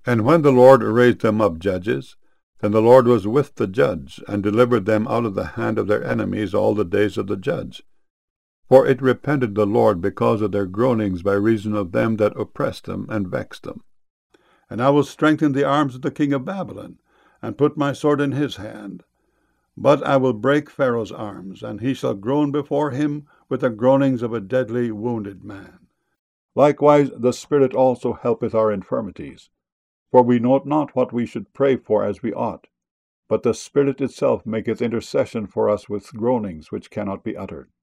And when the Lord raised them up judges, then the Lord was with the judge, and delivered them out of the hand of their enemies all the days of the judge. For it repented the Lord because of their groanings by reason of them that oppressed them and vexed them. And I will strengthen the arms of the king of Babylon, and put my sword in his hand. But I will break Pharaoh's arms, and he shall groan before him with the groanings of a deadly wounded man. Likewise the Spirit also helpeth our infirmities. For we know not what we should pray for as we ought, but the Spirit itself maketh intercession for us with groanings which cannot be uttered.